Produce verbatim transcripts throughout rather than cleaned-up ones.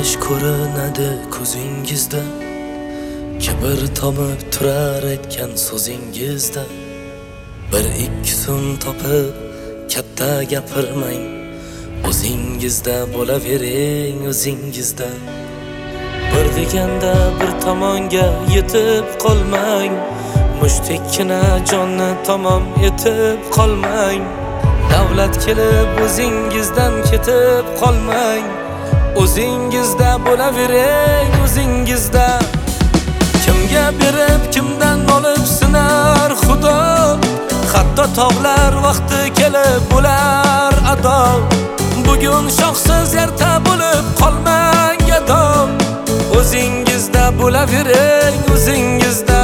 Yosh ko'rinadi ko'zingizda, kibr tomib turar aytgan so'zingizda. Bir ikki so'm topib katta gapirmang, o'zingizda bo'lavering, o'zingizda. Bir deganda bir tomonga yetib qolmang, mushtikkina jonni tamom etib qolmang. Davlat kelib o'zingizdan ketib qolmang, o'zingizda bo'lavering, o'zingizda. Kimga berib kimdan olib sinar Xudo, hatto tog'lar vaqti kelib bo'lar ado. Bugun shoxsiz erta bo'lib qolmang gado, o'zingizda bo'lavering, o'zingizda.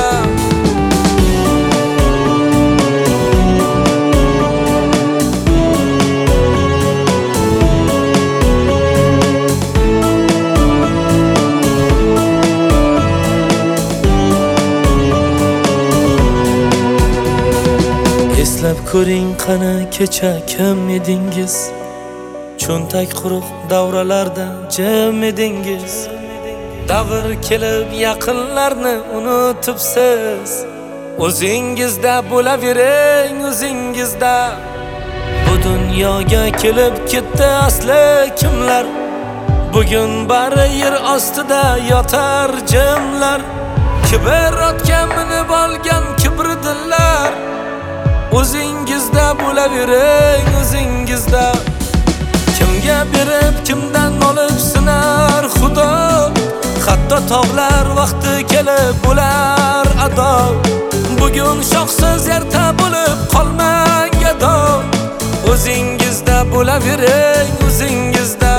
Eslab ko'ring qani kecha kim edingiz, cho'ntak quruq davralarda jim edingiz. Davr kelib yaqinlarni unutibsiz, o'zingizda bo'lavering, o'zingizda. Bu dunyoga kelib ketdi asli kimlar, bugun bari yer ostida yotar jimlar. Kibr otga minib olgan kibrdillar, o'zingizda bo'lavering, o'zingizda. Kimga berib kimdan olib sinar Xudo, hatto tog'lar vaqti kelib bo'lar ado. Bugun shoxsiz erta bo'lib qolmang gado, o'zingizda bo'lavering, o'zingizda.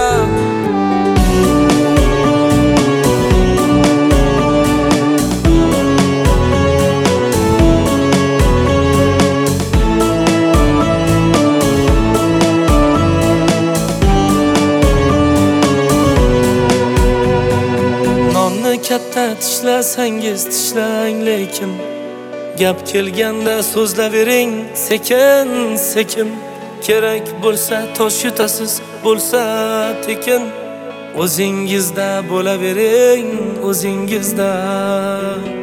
Katta tishlasangiz tishlang, lekin gap kelganda so'zlavering sekin sekin. Kerak bo'lsa tosh yutasiz, bo'lsa tekin, o'zingizda bo'lavering, o'zingizda.